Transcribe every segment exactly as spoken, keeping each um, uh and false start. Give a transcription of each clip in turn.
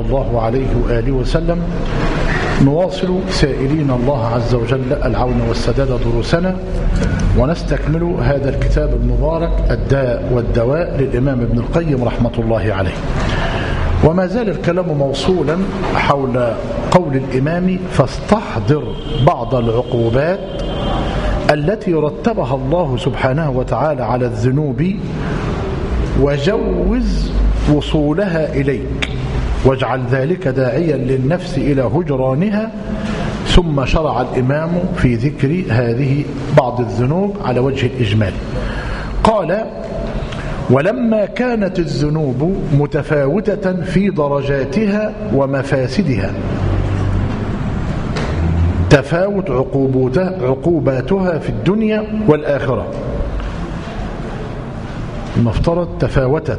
صلى الله عليه وآله وسلم، نواصل سائلين الله عز وجل العون والسداد دروسنا، ونستكمل هذا الكتاب المبارك الداء والدواء للإمام ابن القيم رحمة الله عليه. وما زال الكلام موصولا حول قول الإمام: فاستحضر بعض العقوبات التي رتبها الله سبحانه وتعالى على الذنوب وجوز وصولها إليك، واجعل ذلك داعيا للنفس إلى هجرانها. ثم شرع الإمام في ذكر هذه بعض الذنوب على وجه الإجمال. قال: ولما كانت الذنوب متفاوتة في درجاتها ومفاسدها تفاوت عقوباتها في الدنيا والآخرة. المفترض تفاوتت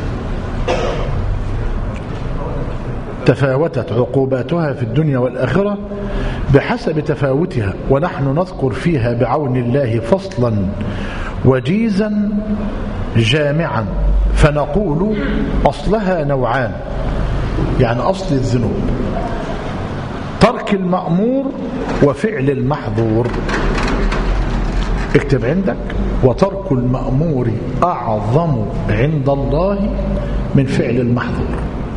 تفاوتت عقوباتها في الدنيا والآخرة بحسب تفاوتها، ونحن نذكر فيها بعون الله فصلا وجيزا جامعا، فنقول أصلها نوعان. يعني أصل الذنوب ترك المأمور وفعل المحظور. اكتب عندك: وترك المأمور أعظم عند الله من فعل المحظور.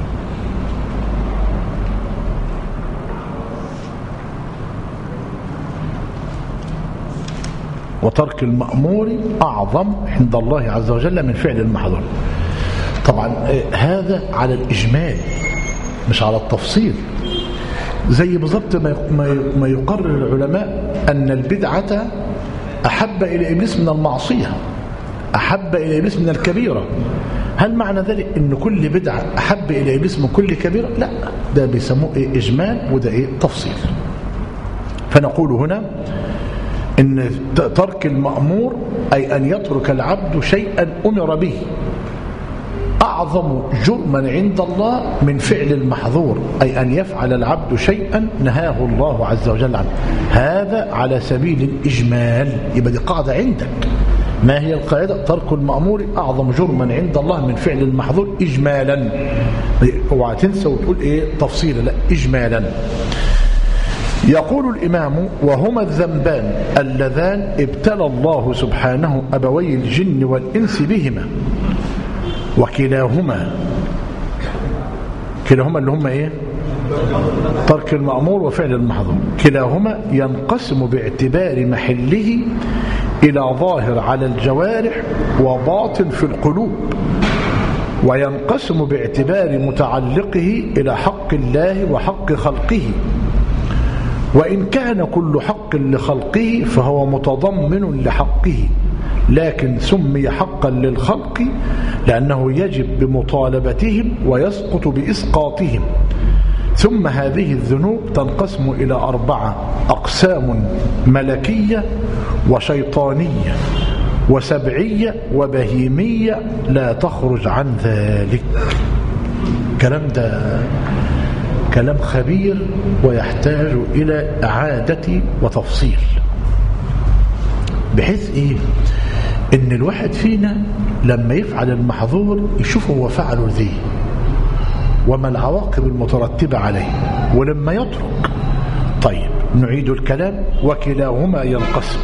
وترك المأمور أعظم عند الله عز وجل من فعل المحظور. طبعا هذا على الإجمال مش على التفصيل، زي بالضبط ما يقرر العلماء أن البدعة أحب إلى إبليس من المعصية، أحب إلى إبليس من الكبيرة. هل معنى ذلك أن كل بدعة أحب إلى إبليس من كل كبيرة؟ لا، ده بيسموه إيه؟ إجمال، وده إيه؟ تفصيل. فنقول هنا إن ترك المأمور أي أن يترك العبد شيئا أمر به أعظم جرما عند الله من فعل المحظور، أي أن يفعل العبد شيئا نهاه الله عز وجل عنه. هذا على سبيل الإجمال. يبقى دي قاعدة عندك. ما هي القاعدة؟ ترك المأمور أعظم جرما عند الله من فعل المحظور إجمالا. اوعى تنسى وتقول إيه تفصيلا، لا، إجمالا. يقول الإمام: وهما الذنبان اللذان ابتلى الله سبحانه أبوي الجن والإنس بهما، وكلاهما كلاهما اللي هما إيه؟ ترك المأمور وفعل المحظور. كلاهما ينقسم باعتبار محله إلى ظاهر على الجوارح وباطن في القلوب، وينقسم باعتبار متعلقه إلى حق الله وحق خلقه. وإن كان كل حق لخلقه فهو متضمن لحقه، لكن سمي حقا للخلق لأنه يجب بمطالبتهم ويسقط بإسقاطهم. ثم هذه الذنوب تنقسم إلى أربعة أقسام: ملكية وشيطانية وسبعية وبهيمية لا تخرج عن ذلك. كلام ده كلام خبير ويحتاج إلى إعادة وتفصيل، بحيث إيه؟ إن الواحد فينا لما يفعل المحظور يشوف هو فعله ذي وما العواقب المترتبة عليه، ولما يترك. طيب نعيد الكلام: وكلاهما ينقسم.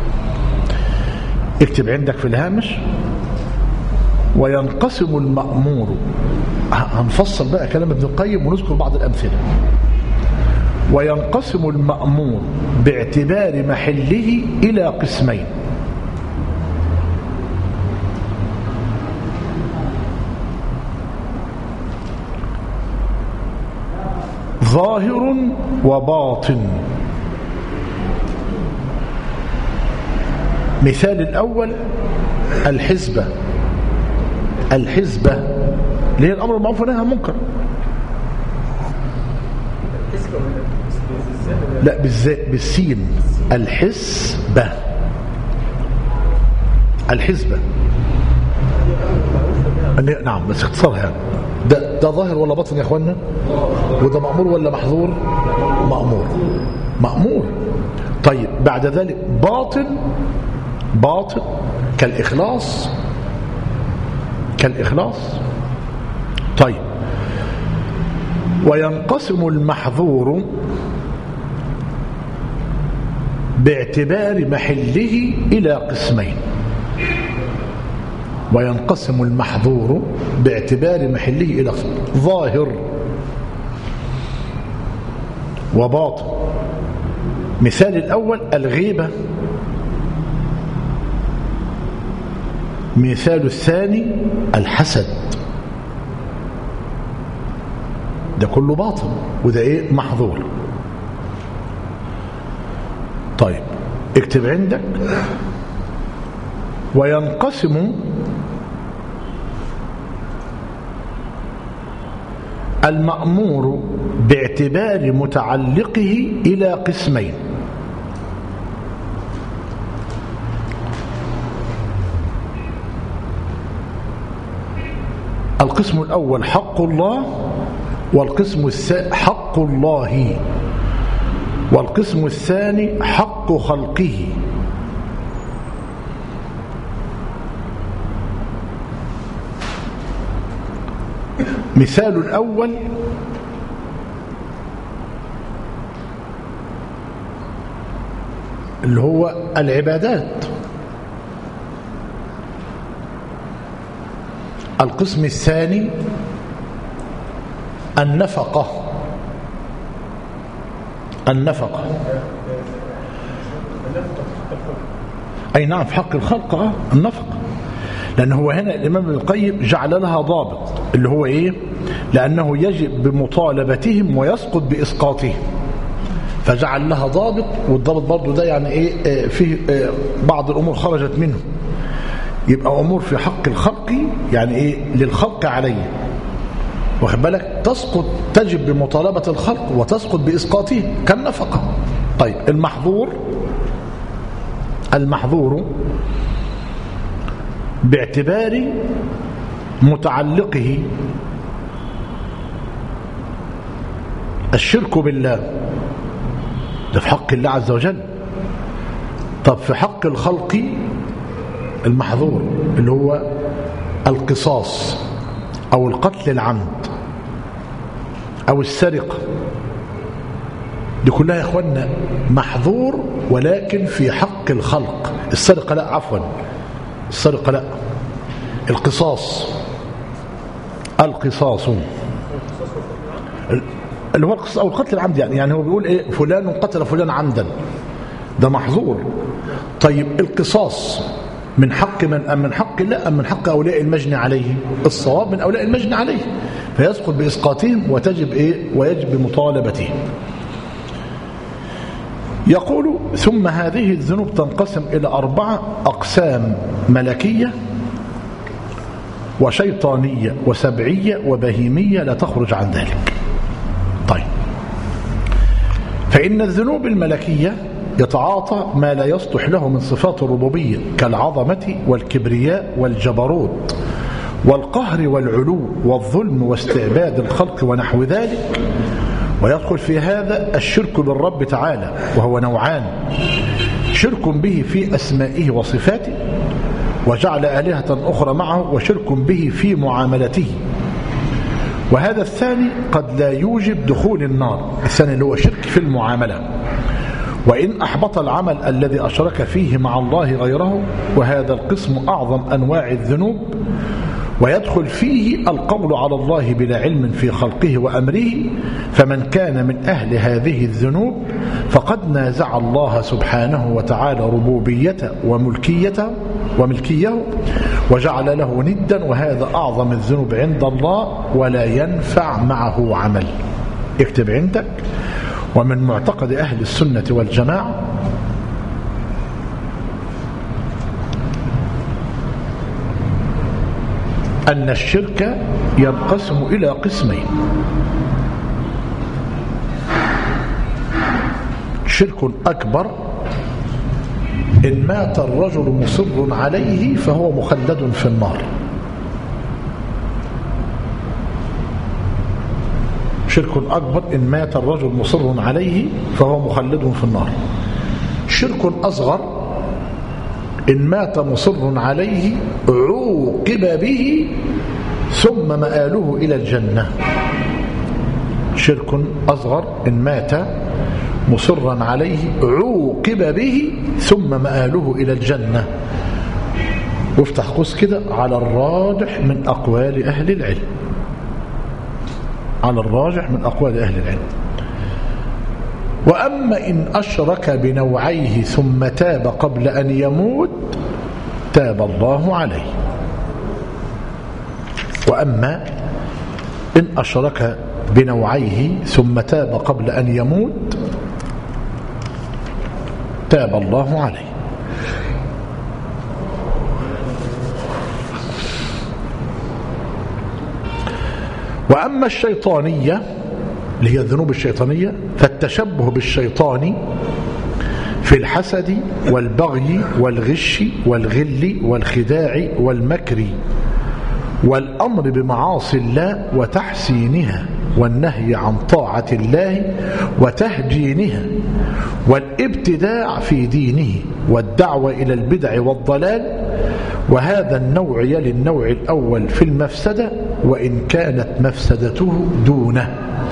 اكتب عندك في الهامش: وينقسم المأمور. هنفصل بقى كلام ابن القيم ونذكر بعض الأمثلة. وينقسم المأمور باعتبار محله إلى قسمين: ظاهر وباطن. مثال الأول: الحزبة. الحزبة اللي هي الأمر بالمعروف والنهي عن المنكر. لا، بالسين. الحزبة. الحزبة نعم، بس اختصارها. ده ده ظاهر ولا باطن يا اخوانا؟ وده مأمور ولا محظور؟ مأمور. مأمور. طيب بعد ذلك باطن. باطن كالإخلاص. كالإخلاص. طيب وينقسم المحظور باعتبار محله إلى قسمين. وينقسم المحظور باعتبار محله إلى قسمين: ظاهر وباطن. مثال الأول الغيبة، مثال الثاني الحسد. ده كله باطن وده ايه؟ محظور. طيب اكتب عندك: وينقسم المأمور باعتبار متعلقه إلى قسمين. القسم الأول حق الله، والقسم الثاني حق الله، والقسم الثاني حق خلقه. مثال الأول اللي هو العبادات. القسم الثاني النفقة. النفقة أي نعم، في حق الخلق آه النفقة، لأن هو هنا الإمام ابن القيم جعل لها ضابط اللي هو إيه؟ لأنه يجب بمطالبتهم ويسقط بإسقاطهم، فجعل لها ضابط. والضابط برضو ده يعني إيه؟ فيه بعض الأمور خرجت منه، يبقى أمور في حق الخلق يعني إيه؟ للخلق عليه، واخد بالك؟ تسقط تجب بمطالبة الخلق وتسقط بإسقاطه كالنفقة. طيب المحظور، المحظور باعتبار متعلقه الشرك بالله، ده في حق الله عز وجل. طب في حق الخلق المحظور اللي هو القصاص أو القتل العمد أو السرقة، دي كلها يا إخوانا محظور ولكن في حق الخلق. السرقة لا، عفوا السرقة لا، القصاص القصاص اللي هو القصاص أو القتل العمد، يعني يعني هو بيقول إيه؟ فلان قتل فلان عمدا، ده محظور. طيب القصاص من حق من أم من حق الله أم من حق أولياء المجني عليه؟ الصواب من أولياء المجني عليه، فيسقط بإسقاطهم وتجب إيه؟ ويجب بمطالبتهم. يقول: ثم هذه الذنوب تنقسم إلى أربعة أقسام: ملكية وشيطانية وسبعية وبهيمية لا تخرج عن ذلك. طيب، فإن الذنوب الملكية يتعاطى ما لا يصلح له من صفات الربوبية كالعظمة والكبرياء والجبروت والقهر والعلو والظلم واستعباد الخلق ونحو ذلك. ويدخل في هذا الشرك بالرب تعالى، وهو نوعان: شرك به في أسمائه وصفاته وجعل آلهة أخرى معه، وشرك به في معاملته. وهذا الثاني قد لا يوجب دخول النار، الثاني اللي هو شرك في المعاملة، وإن أحبط العمل الذي أشرك فيه مع الله غيره. وهذا القسم أعظم أنواع الذنوب، ويدخل فيه القول على الله بلا علم في خلقه وأمره. فمن كان من أهل هذه الذنوب فقد نازع الله سبحانه وتعالى ربوبيته وملكيته وملكيه وجعل له ندا، وهذا أعظم الذنوب عند الله ولا ينفع معه عمل. اكتب عندك: ومن معتقد أهل السنة والجماعة أن الشرك ينقسم إلى قسمين: شرك أكبر إن مات الرجل مصر عليه فهو مخلد في النار. شرك أكبر إن مات الرجل مصر عليه فهو مخلد في النار. شرك أصغر إن مات مصر عليه عوقب به ثم مآله إلى الجنة. شرك أصغر إن مات مصرا عليه عوقب به ثم مآله إلى الجنة. وافتح قوس كده على الراجح من أقوال أهل العلم، على الراجح من أقوال أهل العلم. وأما إن أشرك بنوعيه ثم تاب قبل أن يموت تاب الله عليه. وأما إن أشرك بنوعيه ثم تاب قبل أن يموت تاب الله عليه. وأما الشيطانية اللي هي الذنوب الشيطانية فالتشبه بالشيطان في الحسد والبغي والغش والغل والخداع والمكر والأمر بمعاصي الله وتحسينها والنهي عن طاعة الله وتهجينها والابتداع في دينه والدعوة إلى البدع والضلال. وهذا النوع يلي النوع الأول في المفسدة وإن كانت مفسدته دونه.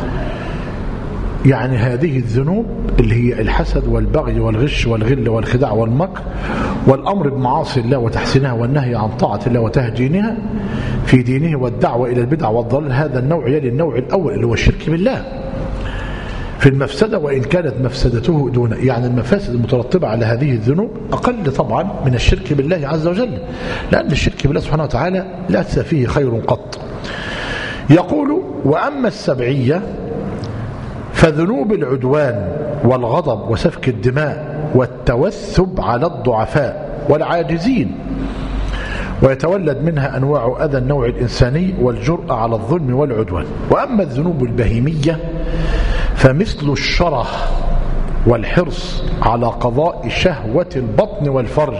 يعني هذه الذنوب اللي هي الحسد والبغي والغش والغل والخداع والمكر والأمر بمعاصي الله وتحسينها والنهي عن طاعة الله وتهجينها في دينه والدعوة إلى البدع والضلال، هذا النوع يلي النوع الأول اللي هو الشرك بالله في المفسدة وإن كانت مفسدته دون. يعني المفاسد المترتبة على هذه الذنوب أقل طبعا من الشرك بالله عز وجل، لأن الشرك بالله سبحانه وتعالى لا فيه خير قط. يقول وأما السبعية فذنوب العدوان والغضب وسفك الدماء والتوثب على الضعفاء والعاجزين، ويتولد منها أنواع أذى النوع الإنساني والجرأة على الظلم والعدوان. وأما الذنوب البهيمية فمثل الشره والحرص على قضاء شهوة البطن والفرج،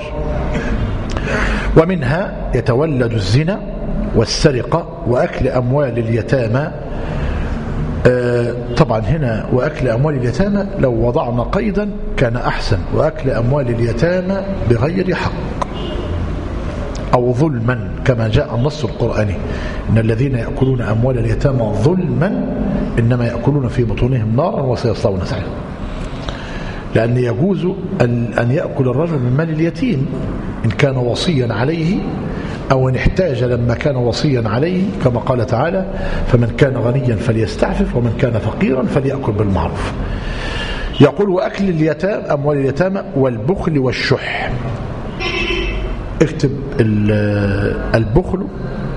ومنها يتولد الزنا والسرقة وأكل أموال اليتامى. آه طبعا هنا وأكل أموال اليتامى لو وضعنا قيدا كان أحسن، وأكل أموال اليتامى بغير حق أو ظلما كما جاء النص القرآني إن الذين يأكلون أموال اليتامى ظلما إنما يأكلون في بطونهم نارا وسيصلون سعيرا. لأن يجوز أن يأكل الرجل من مال اليتيم إن كان وصيا عليه أو إن احتاج لما كان وصيا عليه كما قال تعالى فمن كان غنيا فليستعفف ومن كان فقيرا فليأكل بالمعروف. يقول وأكل اليتامى أموال اليتامى والبخل والشح. اكتب البخل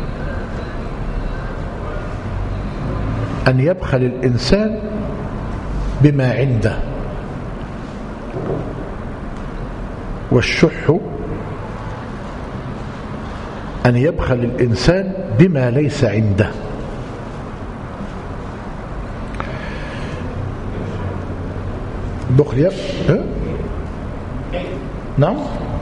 أن يبخل الإنسان بما عنده، والشح أن يبخل الإنسان بما ليس عنده. بخل يبخل نعم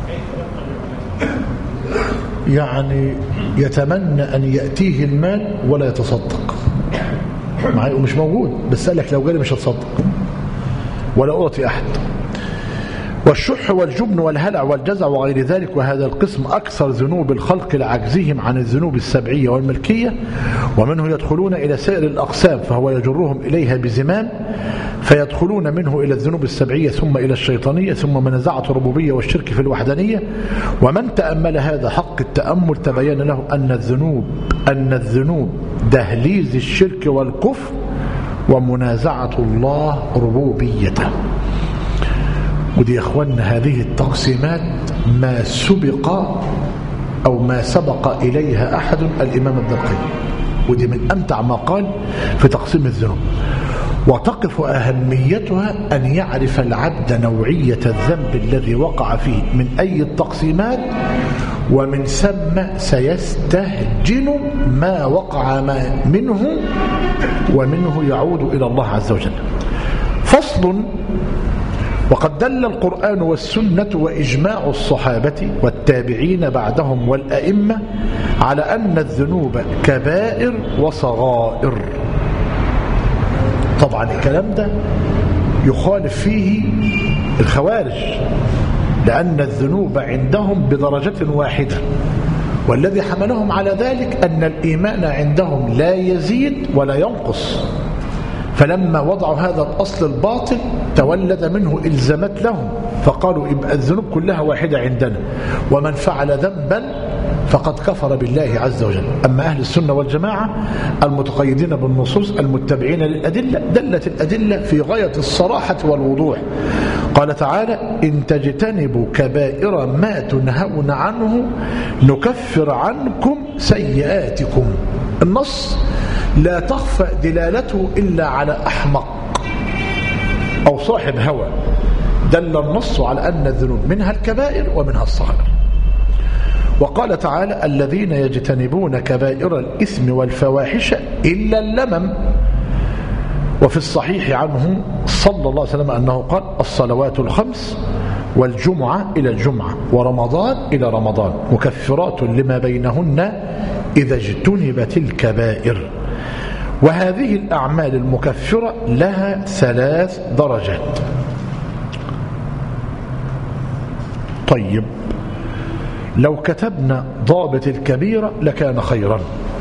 يعني يتمنى أن يأتيه المال ولا يتصدق معي ومش موجود، بس قال لك لو جالي مش هتصدق ولا أعطي أحد. والشح والجبن والهلع والجزع وغير ذلك. وهذا القسم أكثر ذنوب الخلق لعجزهم عن الذنوب السبعية والملكية، ومنه يدخلون إلى سائر الأقسام فهو يجرهم إليها بزمام، فيدخلون منه إلى الذنوب السبعية ثم إلى الشيطانية ثم منازعة الربوبية والشرك في الوحدانية. ومن تأمل هذا حق التأمل تبين له أن الذنوب أن الذنوب دهليز الشرك والكفر ومنازعة الله ربوبيته. ودي يا اخواننا هذه التقسيمات ما سبق أو ما سبق إليها أحد الإمام ابن القيم، ودي من أمتع ما قال في تقسيم الذنوب. وتقف أهميتها أن يعرف العبد نوعية الذنب الذي وقع فيه من أي التقسيمات، ومن ثم سيستهجن ما وقع منه ومنه يعود إلى الله عز وجل. فصل. وقد دل القرآن والسنة وإجماع الصحابة والتابعين بعدهم والأئمة على أن الذنوب كبائر وصغائر. طبعا الكلام ده يخالف فيه الخوارج، لأن الذنوب عندهم بدرجة واحدة، والذي حملهم على ذلك أن الإيمان عندهم لا يزيد ولا ينقص، فلما وضعوا هذا الأصل الباطل تولد منه إلزامات لهم، فقالوا يبقى الذنوب كلها واحدة عندنا، ومن فعل ذنبا فقد كفر بالله عز وجل. أما أهل السنة والجماعة المتقيدين بالنصوص المتبعين للأدلة دلت الأدلة في غاية الصراحة والوضوح. قال تعالى: إن تجتنبوا كبائر ما تنهون عنه نكفر عنكم سيئاتكم. النص لا تخفى دلالته إلا على أحمق أو صاحب هوى. دل النص على أن الذنوب منها الكبائر ومنها الصغائر. وقال تعالى: الذين يجتنبون كبائر الإثم والفواحش إلا اللمم. وفي الصحيح عنه صلى الله عليه وسلم أنه قال: الصلوات الخمس والجمعة إلى الجمعة ورمضان إلى رمضان مكفرات لما بينهن إذا اجتنبت الكبائر. وهذه الأعمال المكفرة لها ثلاث درجات. طيب، لو كتبنا ضابط الكبيرة لكان خيرا.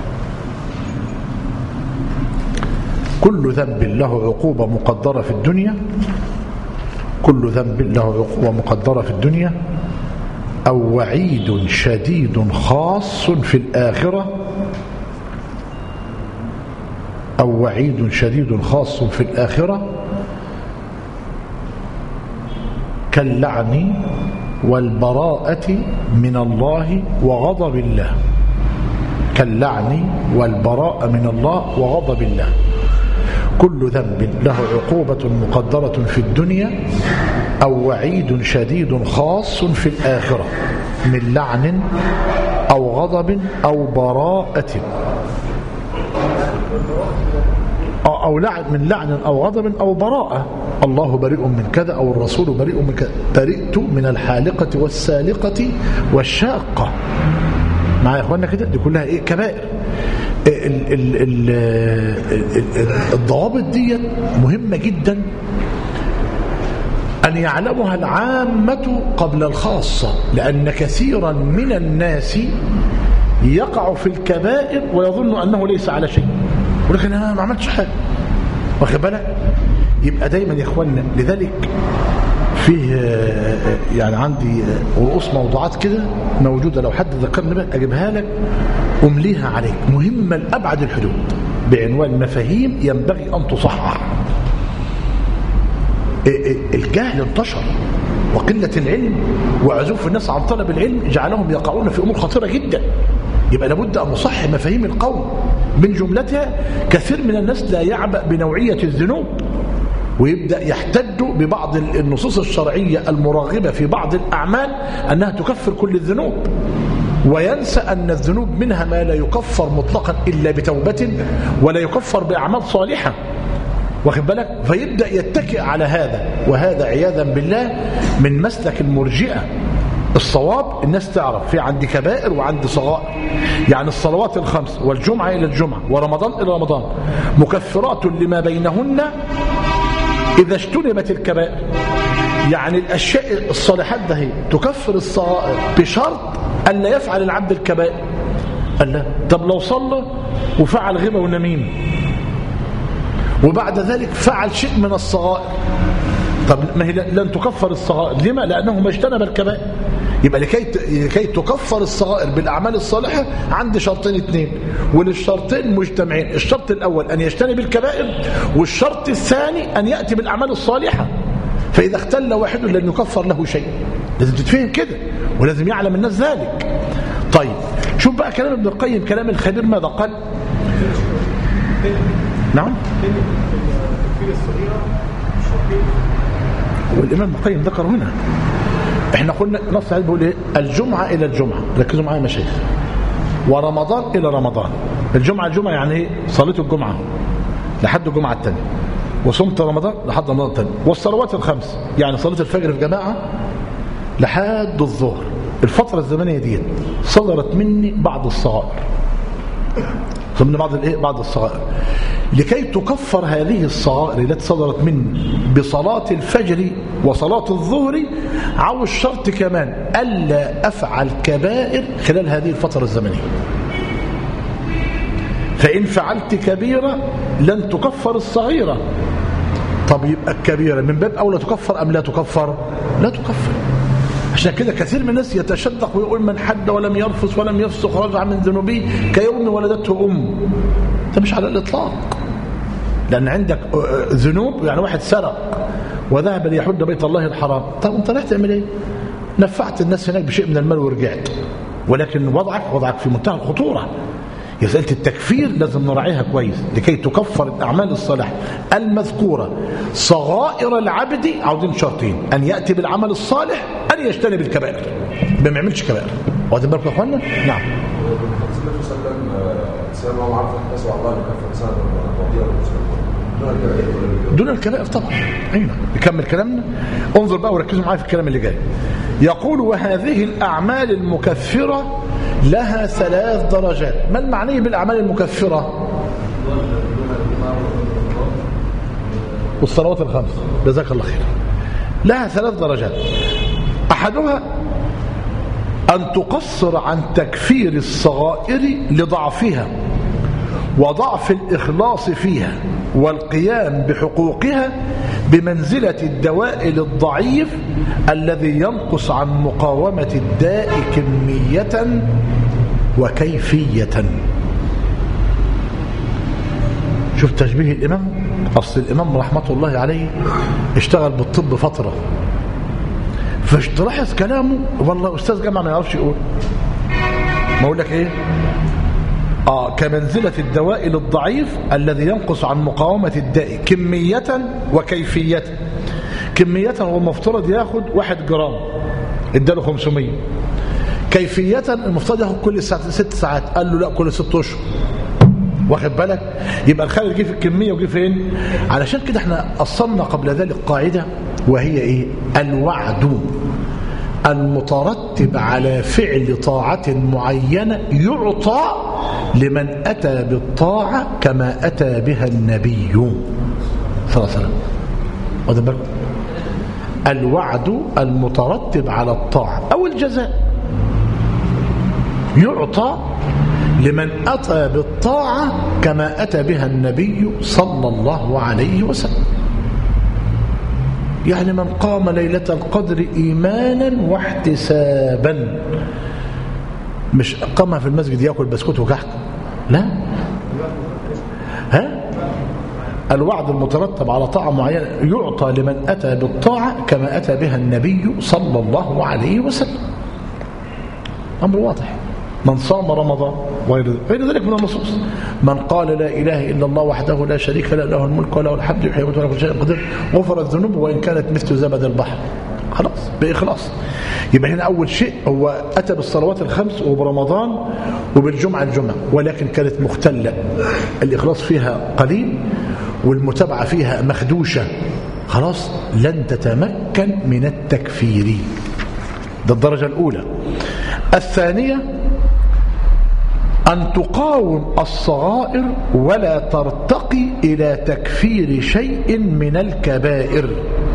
كل ذنب له عقوبة مقدرة في الدنيا كل ذنب له عقوبة مقدرة في الدنيا أو وعيد شديد خاص في الآخرة أو وعيد شديد خاص في الآخرة كاللعن والبراءة من الله وغضب الله. كاللعن والبراءة من الله وغضب الله. كل ذنب له عقوبة مقدرة في الدنيا أو وعيد شديد خاص في الآخرة من لعن أو غضب أو براءة أو لعن من لعن أو غضب أو براءة. الله بريء من كذا أو الرسول بريء من كذا. برئت من الحالقة والسالقة والشاقة. معايا يا اخوانا كده؟ دي كلها ايه؟ كبائر. ال ال ال ال الضوابط دي مهمة جدا أن يعلمها العامة قبل الخاصة، لأن كثيرا من الناس يقع في الكبائر ويظن أنه ليس على شيء، ولكن أنا ما عملتش حاجة. واخد بالك؟ يبقى دايما يا اخوانا، لذلك فيه يعني عندي رؤوس موضوعات كده موجودة، لو حد ذكرني بقى أجيبها لك أمليها عليك، مهمة لأبعد الحدود، بعنوان مفاهيم ينبغي أن تصحح. الجهل انتشر وقلة العلم وعزوف الناس عن طلب العلم جعلهم يقعون في أمور خطيرة جدا. يبقى لابد أن نصحح مفاهيم القوم. من جملتها كثير من الناس لا يعبأ بنوعية الذنوب، ويبدأ يحتج ببعض النصوص الشرعية المراغبة في بعض الأعمال أنها تكفر كل الذنوب، وينسى أن الذنوب منها ما لا يكفر مطلقا إلا بتوبة ولا يكفر بأعمال صالحة. واخد بالك؟ فيبدأ يتكئ على هذا، وهذا عياذا بالله من مسلك المرجئة. الصواب الناس تعرف في عندي كبائر وعندي صغائر. يعني الصلوات الخمس والجمعة إلى الجمعة ورمضان إلى رمضان مكفرات لما بينهن إذا اجتنبت الكبائر. يعني الأشياء الصالحات ده هي تكفر الصغائر بشرط أن لا يفعل العبد الكبائر. قال لا، طب لو صلى وفعل غيبة ونميمة وبعد ذلك فعل شيء من الصغائر، طب ما هي لن تكفر الصغائر. لما؟ لأنه ما اجتنب الكبائر. يبقى لكي لكي تكفر الصغائر بالأعمال الصالحة عندي شرطين اثنين، وللشرطين مجتمعين. الشرط الأول أن يجتنب الكبائر، والشرط الثاني أن يأتي بالأعمال الصالحة. فإذا اختل واحد لن يكفر له شيء. لازم تتفهم كده، ولازم يعلم الناس ذلك. طيب شوف بقى كلام ابن القيم، كلام الخبير ماذا قال؟ نعم، والإمام ابن القيم ذكر هنا. احنا قلنا نص عليه بيقول ايه؟ الجمعة إلى الجمعة، ركزوا معايا يا مشايخ، ورمضان إلى رمضان. الجمعة الجمعة يعني ايه؟ صليت الجمعة لحد الجمعة الثانية، وصمت رمضان لحد رمضان الثاني، والصلوات الخمس يعني صليت الفجر في جماعة لحد الظهر. الفترة الزمنية دي صدرت مني بعض الصغائر، ضمن بعض الايه؟ بعض الصغائر. لكي تكفر هذه الصغائر التي صدرت مني بصلاة الفجر وصلاة الظهر، عاوز شرط كمان ألا أفعل كبائر خلال هذه الفترة الزمنية. فإن فعلت كبيرة لن تكفر الصغيرة. طب يبقى الكبيرة من باب أولى تكفر أم لا تكفر؟ لا تكفر. عشان كده كثير من الناس يتشدق ويقول من حد ولم يرفث ولم يفسق رجع من ذنوبه كيوم ولدته أم. ده مش على الإطلاق، لأن عندك ذنوب. يعني واحد سرق وذهب ليحج بيت الله الحرام، طب أنت رايح تعمل إيه؟ نفعت الناس هناك بشيء من المال ورجعت، ولكن وضعك وضعك في منتهى الخطورة. مسألة التكفير لازم نراعيها كويس لكي تكفر الأعمال الصالحة المذكورة. صغائر العبد عاوزين شرطين: أن يأتي بالعمل الصالح، أن يجتنب الكبائر، ما يعملش كبائر. واخدين بالكم يا اخوانا؟ نعم. دون الكبائر طبعا. ايوه نكمل كلامنا. انظر بقى وركزوا معايا في الكلام اللي جاي. يقول: وهذه الأعمال المكفرة لها ثلاث درجات. ما المعني بالأعمال المكفرة؟ والصلوات الخمس، جزاك الله خير. لها ثلاث درجات. أحدها أن تقصر عن تكفير الصغائر لضعفها وضعف الإخلاص فيها والقيام بحقوقها بمنزلة الدواء للضعيف الذي ينقص عن مقاومة الداء كمية وكيفية. شوف تشبيه الإمام. أصل الإمام رحمة الله عليه اشتغل بالطب فترة، فاشتلاحظ كلامه والله أستاذ جامعة ما يعرفش يقول. ما أقول لك إيه؟ آه كمنزلة الدواء للضعيف الذي ينقص عن مقاومة الداء كمية وكيفية. كمية هو المفترض ياخد واحد جرام، اداله خمسمية. كيفية المفترض ياخد كل ساعة ست ساعات، قال له لا كل ست اشهر. واخد بالك؟ يبقى الخلل جه في الكمية وجه فين؟ علشان كده احنا أصلنا قبل ذلك قاعدة وهي ايه؟ الوعد المترتب على فعل طاعة معينة يعطى لمن أتى بالطاعة كما أتى بها النبي صلى الله عليه وسلم. واخد بالك؟ الوعد المترتب على الطاعة أو الجزاء يعطى لمن أتى بالطاعة كما أتى بها النبي صلى الله عليه وسلم. يعني من قام ليلة القدر إيمانا واحتسابا، مش قام في المسجد يأكل بسكوت وكحك، لا. ها؟ الوعد المترتب على طاعة معينة يعطى لمن أتى بالطاعة كما أتى بها النبي صلى الله عليه وسلم. أمر واضح. من صام رمضان وغير ذلك من النصوص. من قال لا إله إلا الله وحده لا شريك له له الملك وله الحمد يحيي ويميت وعلى كل شيء قدير غفرت ذنوبه وإن كانت مثل زبد البحر. خلاص بإخلاص. يبقى هنا أول شيء هو أتى بالصلوات الخمس وبرمضان وبالجمعة الجمعة، ولكن كانت مختلة، الإخلاص فيها قليل والمتابعة فيها مخدوشة، خلاص لن تتمكن من التكفير. ده الدرجة الأولى. الثانية أن تقاوم الصغائر ولا ترتقي إلى تكفير شيء من الكبائر،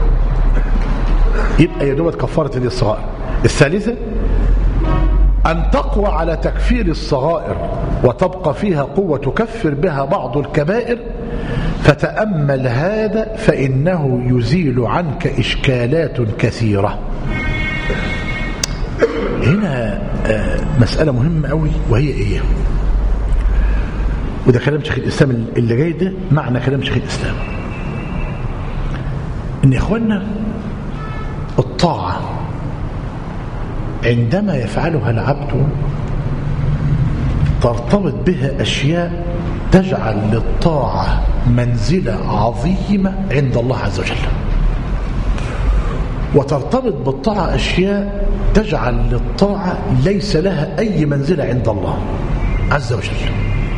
يبقى يدوب كفارة الصغائر. الثالثة أن تقوى على تكفير الصغائر وتبقى فيها قوة تكفر بها بعض الكبائر، فتأمل هذا فإنه يزيل عنك إشكالات كثيرة. هنا مسألة مهمة قوي وهي إيه؟ وده كلام شيخ الإسلام اللي جاي ده معنى كلام شيخ الإسلام، إن إخواننا الطاعة عندما يفعلها العبد ترتبط بها أشياء تجعل للطاعة منزلة عظيمة عند الله عز وجل، وترتبط بالطاعة أشياء تجعل للطاعة ليس لها أي منزلة عند الله عز وجل،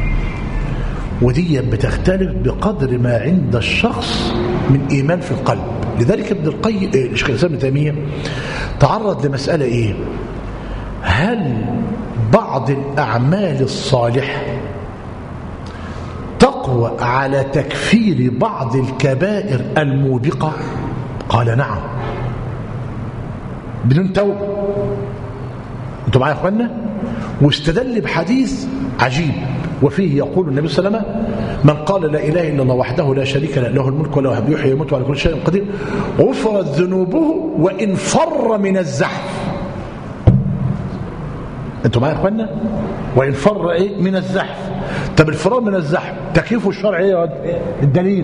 ودي بتختلف بقدر ما عند الشخص من إيمان في القلب. لذلك ابن القيم شيخ الإسلام ابن تيمية تعرض لمسألة إيه؟ هل بعض الأعمال الصالحة تقوى على تكفير بعض الكبائر الموبقة؟ قال نعم بدون توبة. انتوا معايا يا اخوانا؟ واستدل بحديث عجيب وفيه يقول النبي صلى الله عليه وسلم: من قال لا إله إلا الله وحده لا شريك له له الملك وله الحمد يحيي ويميت وعلى كل شيء قدير غفرت ذنوبه وإن فر من الزحف. انتوا معايا يا اخوانا؟ وإن فر ايه من الزحف. طب الفرار من الزحف تكييفه الشرعي ايه؟ الدليل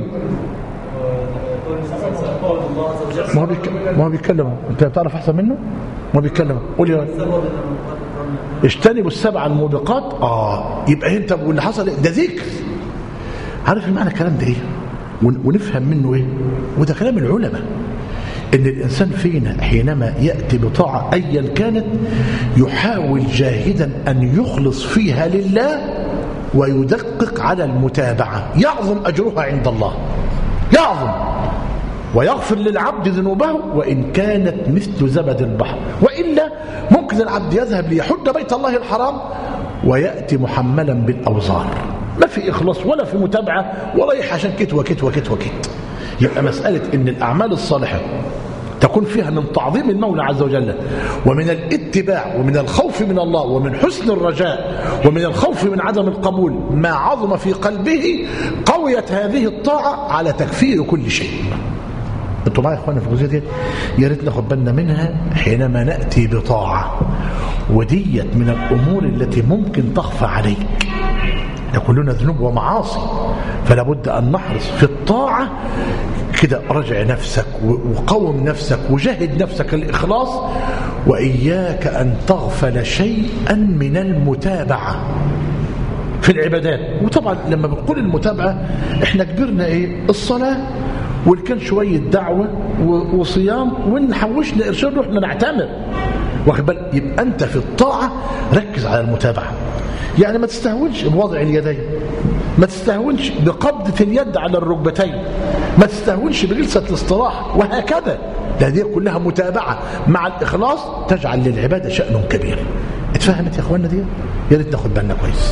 ما هو بيك... ما هو بيتكلم. انت بتعرف احسن منه؟ ما هو بيتكلم. قول يا اجتنبوا السبع الموبقات. اه يبقى انت واللي حصل ده ذكر. عارف معنى الكلام ده ايه؟ ونفهم منه ايه؟ وده كلام العلماء، ان الانسان فينا حينما ياتي بطاعه ايا كانت يحاول جاهدا ان يخلص فيها لله ويدقق على المتابعه، يعظم اجرها عند الله، يعظم، ويغفر للعبد ذنوبه وإن كانت مثل زبد البحر. وإلا ممكن العبد يذهب ليحج بيت الله الحرام ويأتي محملا بالأوزار، ما في إخلاص ولا في متابعة ورايح عشان كت وكت وكت وكت. يبقى مسألة إن الأعمال الصالحة تكون فيها من تعظيم المولى عز وجل ومن الاتباع ومن الخوف من الله ومن حسن الرجاء ومن الخوف من عدم القبول ما عظم في قلبه، قويت هذه الطاعة على تكفير كل شيء. انتوا معايا يا اخوانا في الجزئيه دي؟ يا ريت ناخد بالنا منها حينما ناتي بطاعه، وديت من الامور التي ممكن تخفى عليك. كلنا ذنوب ومعاصي، فلا بد ان نحرص في الطاعه كده. راجع نفسك وقوم نفسك وجاهد نفسك الاخلاص، واياك ان تغفل شيئا من المتابعه في العبادات. وطبعا لما بنقول المتابعه احنا كبرنا ايه؟ الصلاه، واللي كان شويه دعوه وصيام، ونحوشنا قرشين رحنا نعتمر، واخد بالك؟ يبقى انت في الطاعه ركز على المتابعه. يعني ما تستهونش بوضع اليدين، ما تستهونش بقبضه اليد على الركبتين، ما تستهونش بجلسه الاستراحه، وهكذا. ده دي كلها متابعه مع الاخلاص تجعل للعباده شأن كبير. اتفهمت يا اخوانا دي؟ يا ريت ناخد بالنا كويس.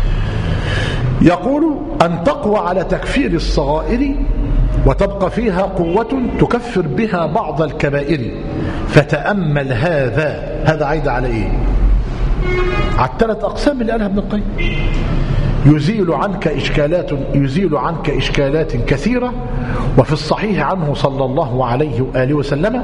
يقول أن تقوى على تكفير الصغائر وتبقى فيها قوة تكفر بها بعض الكبائر. فتأمل هذا. هذا عايد على ايه؟ على الثلاث أقسام اللي قالها ابن القيم. يزيل عنك إشكالات يزيل عنك إشكالات كثيرة. وفي الصحيح عنه صلى الله عليه وآله وسلم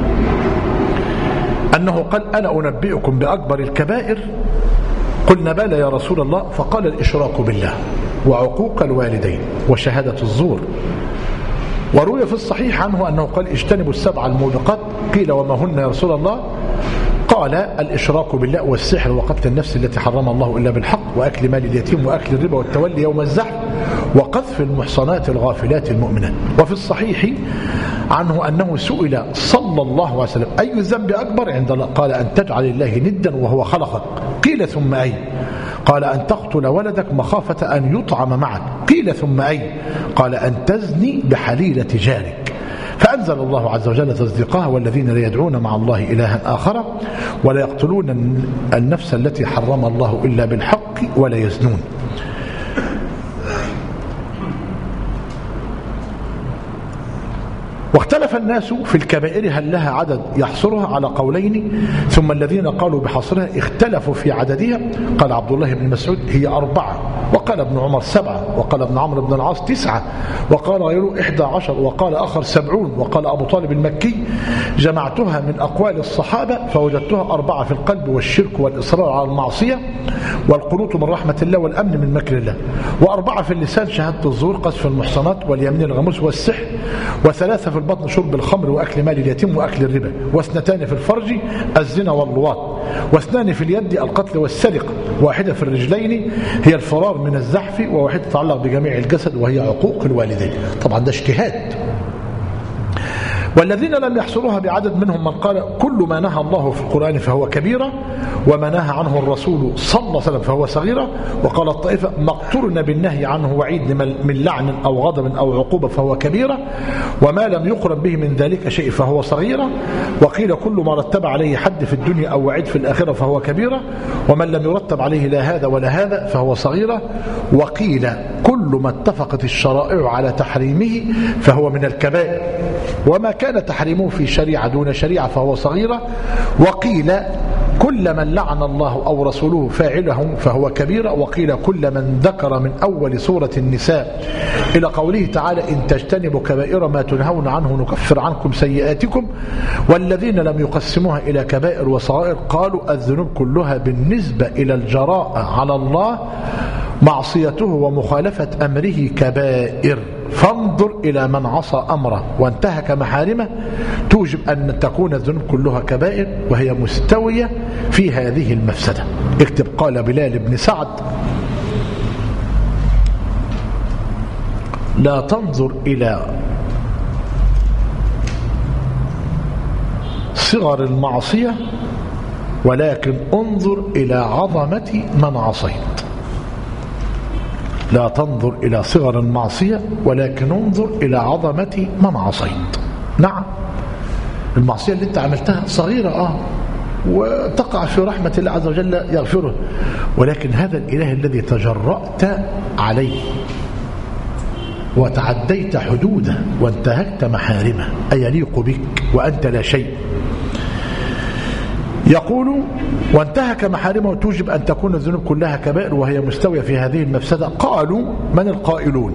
أنه قال: أنا أنبئكم بأكبر الكبائر. قلنا: بلى يا رسول الله. فقال: الإشراك بالله وعقوق الوالدين وشهادة الزور. وروي في الصحيح عنه أنه قال: اجتنبوا السبع الموبقات. قيل: وما هن يا رسول الله؟ قال: الإشراك بالله والسحر وقتل النفس التي حرم الله إلا بالحق وأكل مال اليتيم وأكل الربا والتولي يوم الزحف وقذف المحصنات الغافلات المؤمنات. وفي الصحيح عنه أنه سئل صلى الله عليه وسلم: أي الذنب أكبر عند الله؟ قال: أن تجعل الله ندا وهو خلقك. قيل: ثم أي؟ قال: أن تقتل ولدك مخافة أن يطعم معك. قيل: ثم أي؟ قال: أن تزني بحليلة جارك. فأنزل الله عز وجل تصديقها: والذين لا يدعون مع الله إلها آخر ولا يقتلون النفس التي حرم الله إلا بالحق ولا يزنون. واختلف الناس في الكبائر هل لها عدد يحصرها على قولين، ثم الذين قالوا بحصرها اختلفوا في عددها. قال عبد الله بن مسعود: هي أربعة، وقال ابن عمر سبعة، وقال ابن عمرو بن العاص تسعة، وقال غيره إحدى عشر، وقال آخر سبعون، وقال أبو طالب المكي: جمعتها من أقوال الصحابة فوجدتها أربعة في القلب والشرك والإصرار على المعصية والقنوط من رحمة الله والأمن من مكر الله، وأربعة في اللسان شهادة الزور قذف المحصنات واليمين الغموس والسحر، وثلاثة في البطن شرب الخمر وأكل مال اليتيم وأكل الربا، واثنتان في الفرج الزنا واللواط، واثنان في اليد القتل والسرقة، واحدة في الرجلين هي الفرار من الزحف، وواحدة تتعلق بجميع الجسد وهي عقوق الوالدين. طبعا ده اجتهاد. والذين لم يحصروها بعدد منهم من قال: كل ما نهى الله في القرآن فهو كبيرة، وما نهى عنه الرسول صلى الله عليه وسلم فهو صغيرة. وقال الطائفة: ما اقترن بالنهي عنه وعيد من لعن أو غضب أو عقوبة فهو كبيرة، وما لم يقرن به من ذلك شيء فهو صغيرة. وقيل: كل ما رتب عليه حد في الدنيا أو وعيد في الآخرة فهو كبيرة، ومن لم يرتب عليه لا هذا ولا هذا فهو صغيرة. وقيل: كل ما اتفقت الشرائع على تحريمه فهو من الكبائر، وما كان تحريمه في شريعة دون شريعة فهو صغيرة. وقيل: كل من لعن الله أو رسوله فاعله فهو كبيرة، وقيل كل من ذكر من أول سورة النساء إلى قوله تعالى إن تجتنبوا كبائر ما تنهون عنه نكفر عنكم سيئاتكم. والذين لم يقسموها إلى كبائر وصغائر قالوا الذنوب كلها بالنسبة إلى الجراءة على الله معصيته ومخالفة أمره كبائر، فانظر إلى من عصى أمره وانتهك محارمه توجب أن تكون الذنوب كلها كبائر وهي مستوية في هذه المفسدة. اكتب قال بلال بن سعد لا تنظر إلى صغر المعصية ولكن انظر إلى عظمة من عصيت. لا تنظر إلى صغر المعصية ولكن انظر إلى عظمة من عصيت. نعم المعصية اللي انت عملتها صغيرة آه وتقع في رحمة الله عز وجل يغفره، ولكن هذا الإله الذي تجرأت عليه وتعديت حدوده وانتهكت محارمه أيليق بك وأنت لا شيء. يقول وانتهك محارمه توجب أن تكون الذنوب كلها كبائر وهي مستوية في هذه المفسدة. قالوا من القائلون؟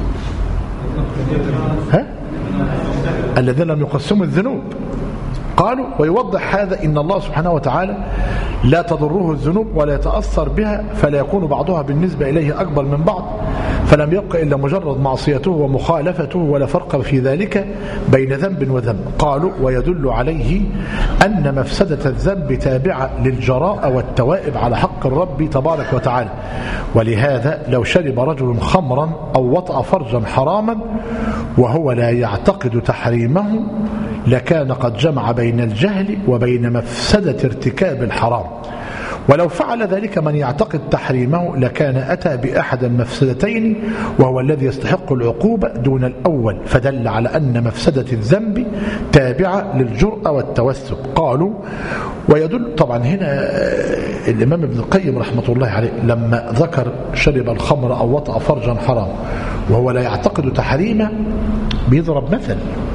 ها؟ الذين لم يقسموا الذنوب. قالوا ويوضح هذا إن الله سبحانه وتعالى لا تضره الذنوب ولا يتأثر بها فلا يكون بعضها بالنسبة إليه أكبر من بعض، فلم يبق إلا مجرد معصيته ومخالفته ولا فرق في ذلك بين ذنب وذنب. قالوا ويدل عليه أن مفسدة الذنب تابعة للجراء والتوائب على حق الرب تبارك وتعالى، ولهذا لو شرب رجل خمرا أو وطأ فرجا حراما وهو لا يعتقد تحريمه لكان قد جمع بين الجهل وبين مفسدة ارتكاب الحرام، ولو فعل ذلك من يعتقد تحريمه لكان أتى بأحد المفسدتين وهو الذي يستحق العقوبة دون الأول، فدل على أن مفسدة الذنب تابعة للجرأة والتوسب. قالوا ويدل طبعا هنا الإمام ابن القيم رحمة الله عليه لما ذكر شرب الخمر أو وطأ فرجا حرام وهو لا يعتقد تحريمه بيضرب مثل،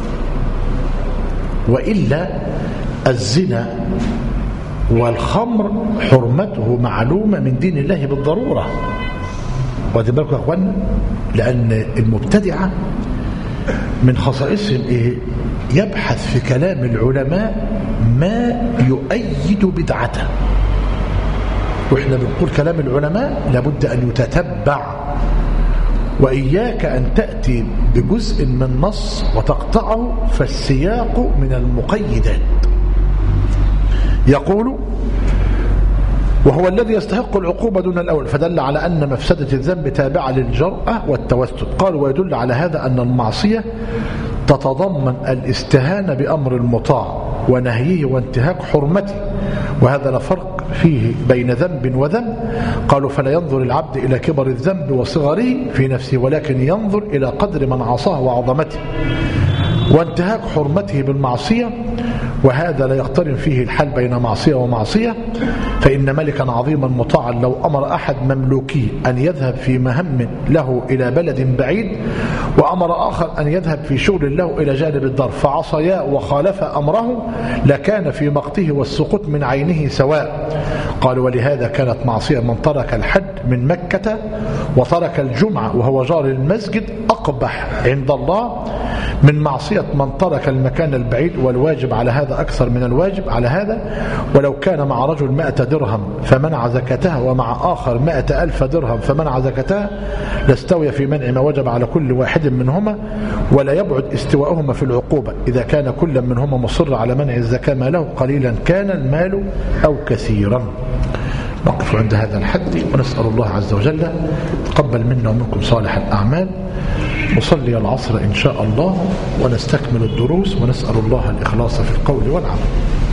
وإلا الزنا والخمر حرمته معلومة من دين الله بالضرورة. واخدين بالكم يا اخوانا؟ لأن المبتدعة من خصائصهم إيه؟ يبحث في كلام العلماء ما يؤيد بدعته، وإحنا بنقول كلام العلماء لابد أن يتتبع، وإياك أن تأتي بجزء من نص وتقطعه فالسياق من المقيدات. يقول وهو الذي يستحق العقوبة دون الأول، فدل على أن مفسدة الذنب تابعة للجرأة والتوسط. قال ويدل على هذا أن المعصية تتضمن الاستهانة بأمر المطاع ونهيه وانتهاك حرمته، وهذا لا فرق فيه بين ذنب وذنب. قالوا فلا ينظر العبد إلى كبر الذنب وصغره في نفسه ولكن ينظر إلى قدر من عصاه وعظمته وانتهاك حرمته بالمعصية، وهذا لا يقترن فيه الحال بين معصية ومعصية. فإن ملكا عظيما مطاعا لو أمر أحد مملوكيه أن يذهب في مهم له إلى بلد بعيد وأمر آخر أن يذهب في شغل له إلى جانب الدار فعصيا وخالف أمره لكان في مقته والسقوط من عينه سواء. قال ولهذا كانت معصية من ترك الحج من مكة وترك الجمعة وهو جار المسجد أقبح عند الله من معصية من ترك المكان البعيد، والواجب على هذا أكثر من الواجب على هذا. ولو كان مع رجل مائة درهم فمنع زكاتها ومع آخر مائة ألف درهم فمنع زكاتها لاستوي في منع ما وجب على كل واحد منهما، ولا يبعد استواءهما في العقوبة إذا كان كل منهما مصر على منع الزكاة ما له قليلا كان المال أو كثيرا. نقف عند هذا الحد ونسأل الله عز وجل تقبل منا ومنكم صالح الأعمال. نصلي العصر إن شاء الله ونستكمل الدروس ونسأل الله الإخلاص في القول والعمل.